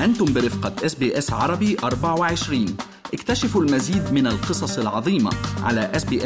أنتم برفقة SBS عربي 24. اكتشفوا المزيد من القصص العظيمة على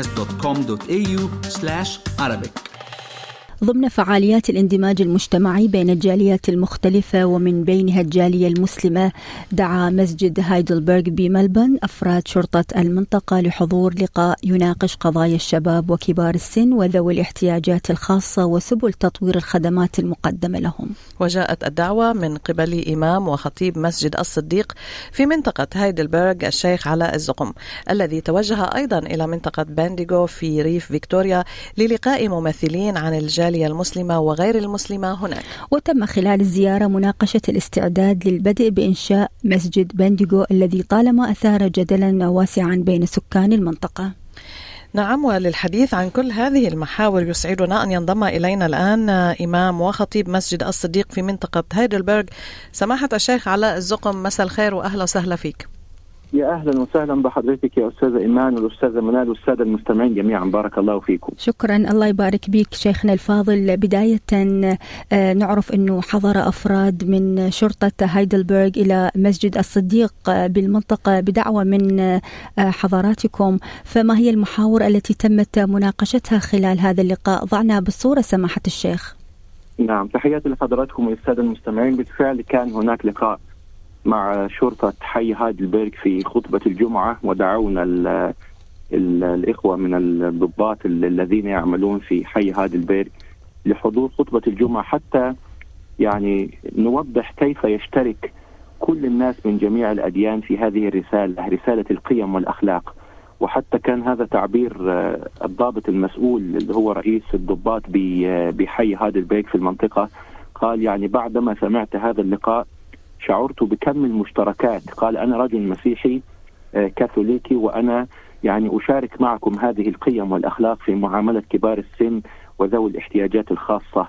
sbs.com.au/Arabic. ضمن فعاليات الاندماج المجتمعي بين الجاليات المختلفة ومن بينها الجالية المسلمة، دعا مسجد هايدلبرغ بملبورن أفراد شرطة المنطقة لحضور لقاء يناقش قضايا الشباب وكبار السن وذوي الاحتياجات الخاصة وسبل تطوير الخدمات المقدمة لهم. وجاءت الدعوة من قبل إمام وخطيب مسجد الصديق في منطقة هايدلبرغ الشيخ علاء الزقم، الذي توجه أيضا إلى منطقة بانديغو في ريف فيكتوريا للقاء ممثلين عن الجالية المسلمة وغير المسلمة هناك. وتم خلال الزيارة مناقشة الاستعداد للبدء بإنشاء مسجد بانديغو الذي طالما أثار جدلا واسعا بين سكان المنطقة. نعم، وللحديث عن كل هذه المحاور يسعدنا أن ينضم إلينا الآن إمام وخطيب مسجد الصديق في منطقة هايدلبرغ سماحة الشيخ علاء الزقم. مساء الخير وأهلا وسهلا فيك. يا أهلا وسهلا بحضرتك يا أستاذة إيمان والأستاذة منال والسادة المستمعين جميعا، بارك الله فيكم. شكرا، الله يبارك بك شيخنا الفاضل. بداية نعرف أنه حضر أفراد من شرطة هايدلبرغ إلى مسجد الصديق بالمنطقة بدعوة من حضراتكم، فما هي المحاور التي تمت مناقشتها خلال هذا اللقاء؟ ضعنا بالصورة سماحة الشيخ. نعم، تحياتي لحضراتكم والسادة المستمعين. بالفعل كان هناك لقاء مع شرطة حي هايدلبرغ في خطبة الجمعة، ودعونا الإخوة من الضباط الذين يعملون في حي هايدلبرغ لحضور خطبة الجمعة حتى يعني نوضح كيف يشترك كل الناس من جميع الأديان في هذه الرسالة، رسالة القيم والأخلاق. وحتى كان هذا تعبير الضابط المسؤول اللي هو رئيس الضباط بحي هايدلبرغ في المنطقة، قال يعني بعدما سمعت هذا اللقاء شعرت بكم المشتركات. قال أنا رجل مسيحي كاثوليكي وأنا يعني أشارك معكم هذه القيم والأخلاق في معاملة كبار السن وذوي الاحتياجات الخاصة.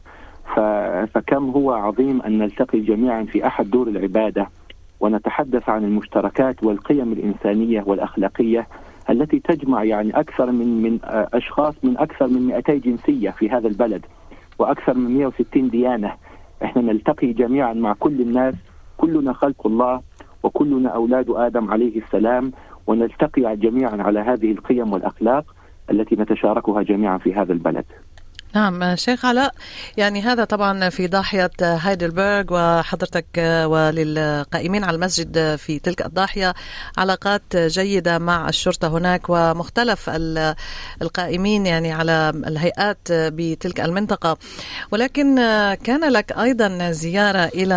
فكم هو عظيم أن نلتقي جميعا في أحد دور العبادة ونتحدث عن المشتركات والقيم الإنسانية والأخلاقية التي تجمع يعني أكثر من أشخاص من أكثر من 200 جنسية في هذا البلد وأكثر من 160 ديانة. إحنا نلتقي جميعا مع كل الناس، كلنا خلق الله وكلنا أولاد آدم عليه السلام، ونلتقي جميعا على هذه القيم والأخلاق التي نتشاركها جميعا في هذا البلد. نعم شيخ علاء، يعني هذا طبعا في ضاحية هايدلبرغ، وحضرتك وللقائمين على المسجد في تلك الضاحية علاقات جيدة مع الشرطة هناك ومختلف القائمين يعني على الهيئات بتلك المنطقة، ولكن كان لك أيضا زيارة إلى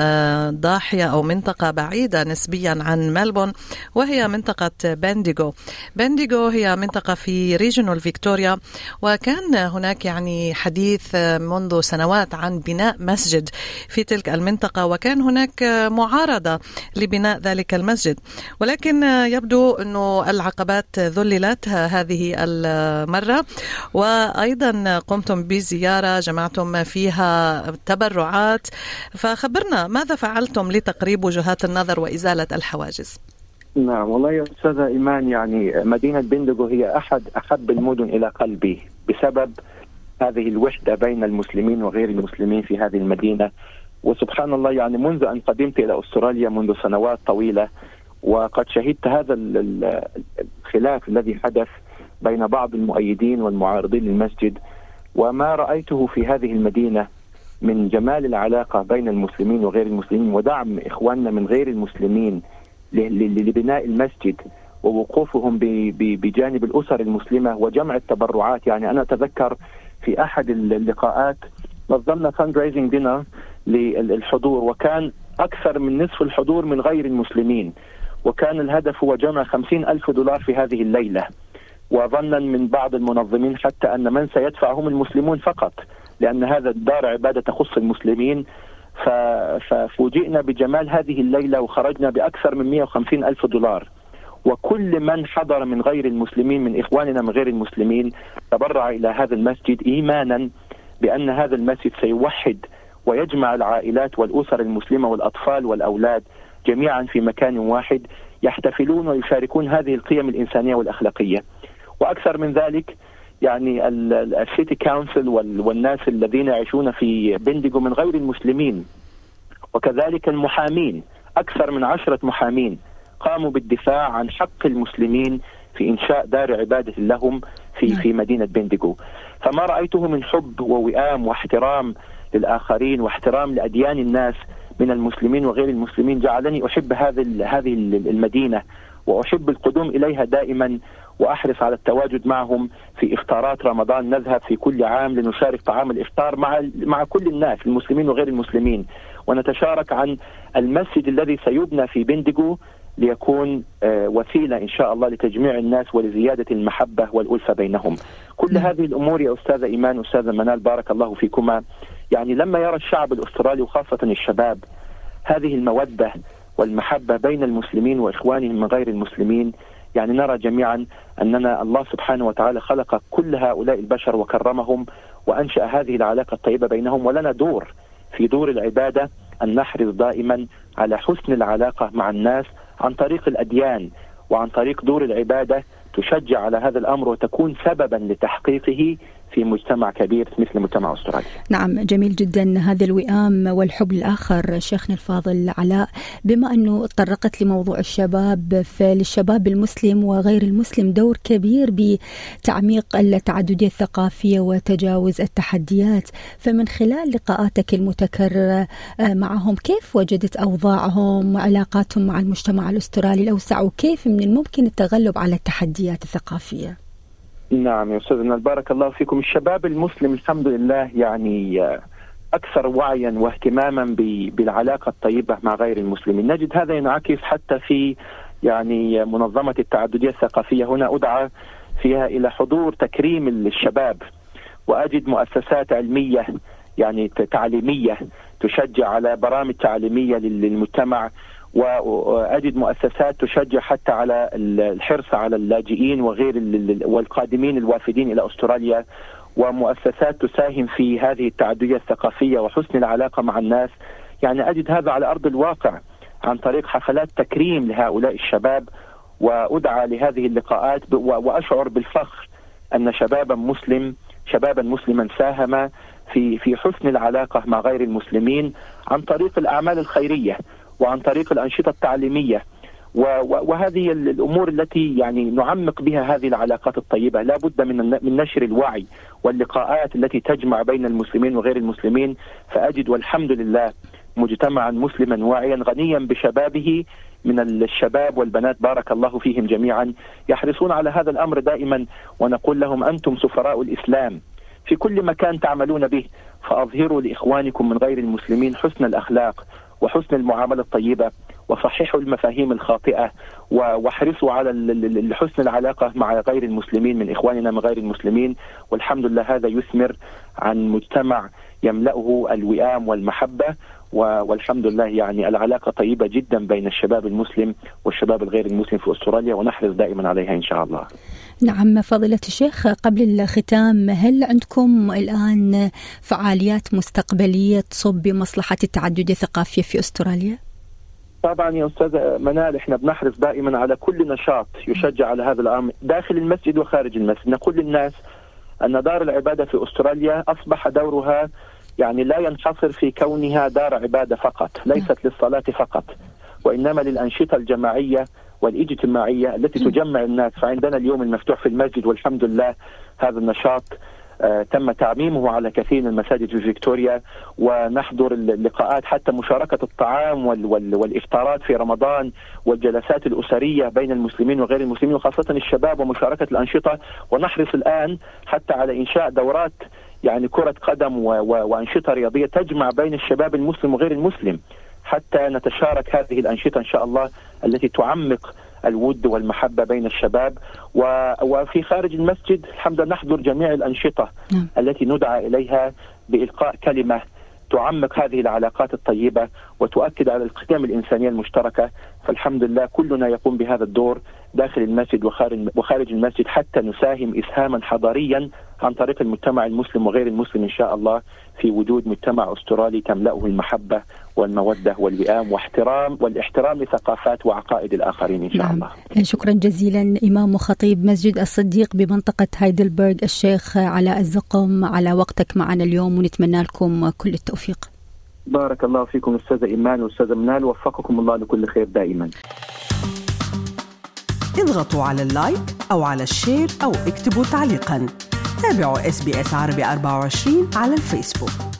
ضاحية أو منطقة بعيدة نسبيا عن ملبورن وهي منطقة بانديغو. بانديغو هي منطقة في ريجنال فيكتوريا، وكان هناك يعني حديث منذ سنوات عن بناء مسجد في تلك المنطقة، وكان هناك معارضة لبناء ذلك المسجد، ولكن يبدو أنه العقبات ذللت هذه المرة، وأيضا قمتم بزيارة جمعتم فيها تبرعات. فخبرنا ماذا فعلتم لتقريب وجهات النظر وإزالة الحواجز؟ نعم والله يا أستاذة إيمان، يعني مدينة بانديغو هي أحب المدن إلى قلبي بسبب هذه الوحدة بين المسلمين وغير المسلمين في هذه المدينة. وسبحان الله يعني منذ أن قدمت إلى أستراليا منذ سنوات طويلة وقد شهدت هذا الخلاف الذي حدث بين بعض المؤيدين والمعارضين للمسجد، وما رأيته في هذه المدينة من جمال العلاقة بين المسلمين وغير المسلمين ودعم إخواننا من غير المسلمين لبناء المسجد ووقوفهم بجانب الأسر المسلمة وجمع التبرعات. يعني أنا أتذكر في أحد اللقاءات نظمنا fundraising dinner للحضور، وكان أكثر من نصف الحضور من غير المسلمين، وكان الهدف هو جمع $50,000 في هذه الليلة. وظنا من بعض المنظمين حتى أن من سيدفع هم المسلمون فقط، لأن هذا الدار عبادة تخص المسلمين. ففوجئنا بجمال هذه الليلة وخرجنا بأكثر من $150,000، وكل من حضر من غير المسلمين من إخواننا من غير المسلمين تبرع إلى هذا المسجد إيمانا بأن هذا المسجد سيوحد ويجمع العائلات والأسر المسلمة والأطفال والأولاد جميعا في مكان واحد يحتفلون ويشاركون هذه القيم الإنسانية والأخلاقية. وأكثر من ذلك يعني السيتي كونسل والناس الذين يعيشون في بانديغو من غير المسلمين، وكذلك المحامين أكثر من 10 محامين قاموا بالدفاع عن حق المسلمين في إنشاء دار عبادة لهم في مدينة بندقو. فما رأيته من حب ووئام واحترام للآخرين واحترام لأديان الناس من المسلمين وغير المسلمين جعلني أحب هذه المدينة، وأحب القدوم إليها دائما، وأحرص على التواجد معهم في إفطارات رمضان. نذهب في كل عام لنشارك طعام الإفطار مع كل الناس المسلمين وغير المسلمين، ونتشارك عن المسجد الذي سيبنى في بندقو ليكون وسيلة إن شاء الله لتجميع الناس ولزيادة المحبة والألفة بينهم. كل هذه الأمور يا أستاذة إيمان وأستاذة منال بارك الله فيكما، يعني لما يرى الشعب الأسترالي وخاصة الشباب هذه المودة والمحبة بين المسلمين وإخوانهم من غير المسلمين، يعني نرى جميعا أننا الله سبحانه وتعالى خلق كل هؤلاء البشر وكرمهم وأنشأ هذه العلاقة الطيبة بينهم، ولنا دور في دور العبادة أن نحرص دائما على حسن العلاقة مع الناس عن طريق الأديان وعن طريق دور العبادة تشجع على هذا الأمر وتكون سببا لتحقيقه في مجتمع كبير مثل مجتمع أستراليا. نعم، جميل جدا هذا الوئام والحب الآخر. شيخنا الفاضل علاء، بما أنه تطرقت لموضوع الشباب، فللشباب المسلم وغير المسلم دور كبير بتعميق التعددية الثقافية وتجاوز التحديات، فمن خلال لقاءاتك المتكررة معهم كيف وجدت أوضاعهم وعلاقاتهم مع المجتمع الأسترالي الأوسع، وكيف من الممكن التغلب على التحديات الثقافية؟ نعم يا أستاذنا بارك الله فيكم. الشباب المسلم الحمد لله يعني أكثر وعيا واهتماما بالعلاقة الطيبة مع غير المسلمين. نجد هذا ينعكس حتى في يعني منظمة التعددية الثقافية. هنا أدعى فيها إلى حضور تكريم الشباب، وأجد مؤسسات علمية يعني تعليمية تشجع على برامج تعليمية للمجتمع، وأجد مؤسسات تشجع حتى على الحرص على اللاجئين وغير والقادمين الوافدين إلى أستراليا، ومؤسسات تساهم في هذه التعددية الثقافية وحسن العلاقة مع الناس. يعني أجد هذا على أرض الواقع عن طريق حفلات تكريم لهؤلاء الشباب، وأدعى لهذه اللقاءات وأشعر بالفخر أن شبابا مسلما ساهم في حسن العلاقة مع غير المسلمين عن طريق الأعمال الخيرية وعن طريق الأنشطة التعليمية، وهذه الأمور التي يعني نعمق بها هذه العلاقات الطيبة. لا بد من نشر الوعي واللقاءات التي تجمع بين المسلمين وغير المسلمين. فأجد والحمد لله مجتمعا مسلما واعيا غنيا بشبابه من الشباب والبنات بارك الله فيهم جميعا، يحرصون على هذا الأمر دائما، ونقول لهم أنتم سفراء الإسلام في كل مكان تعملون به، فأظهروا لإخوانكم من غير المسلمين حسن الأخلاق وحسن المعاملة الطيبة، وصححوا المفاهيم الخاطئة، واحرصوا على حسن العلاقة مع غير المسلمين من إخواننا من غير المسلمين. والحمد لله هذا يثمر عن مجتمع يملأه الوئام والمحبة، والحمد لله يعني العلاقة طيبة جدا بين الشباب المسلم والشباب الغير المسلم في أستراليا، ونحرص دائما عليها إن شاء الله. نعم فضيلة الشيخ، قبل الختام، هل عندكم الآن فعاليات مستقبلية تصب بمصلحة التعددية الثقافية في أستراليا؟ طبعا يا أستاذ منال، احنا بنحرص دائما على كل نشاط يشجع على هذا الأمر داخل المسجد وخارج المسجد. نقول للناس أن دار العبادة في أستراليا أصبح دورها يعني لا ينحصر في كونها دار عبادة فقط، ليست للصلاة فقط، وإنما للأنشطة الجماعية والاجتماعية التي تجمع الناس. فعندنا اليوم المفتوح في المسجد، والحمد لله هذا النشاط تم تعميمه على كثير من المساجد في فيكتوريا، ونحضر اللقاءات حتى مشاركة الطعام والإفطارات في رمضان، والجلسات الأسرية بين المسلمين وغير المسلمين وخاصة الشباب، ومشاركة الأنشطة. ونحرص الآن حتى على إنشاء دورات يعني كرة قدم وأنشطة رياضية تجمع بين الشباب المسلم وغير المسلم، حتى نتشارك هذه الأنشطة إن شاء الله التي تعمق الود والمحبة بين الشباب. وفي خارج المسجد الحمد لله نحضر جميع الأنشطة التي ندعى إليها بإلقاء كلمة تعمق هذه العلاقات الطيبة وتؤكد على القيم الإنسانية المشتركة. فالحمد لله كلنا يقوم بهذا الدور داخل المسجد وخارج المسجد، حتى نساهم إسهاما حضاريا عن طريق المجتمع المسلم وغير المسلم إن شاء الله في وجود مجتمع أسترالي تملأه المحبة والمودة والوئام والاحترام لثقافات وعقائد الآخرين إن شاء الله. شكرا جزيلا إمام وخطيب مسجد الصديق بمنطقة هايدلبرغ الشيخ علاء الزقم على وقتك معنا اليوم، ونتمنى لكم كل التوفيق. بارك الله فيكم أستاذة إيمان وأستاذة منال، وفقكم الله لكل خير دائما. اضغطوا على اللايك أو على الشير أو اكتبوا تعليقا. تابعوا SBS عربي 24 على الفيسبوك.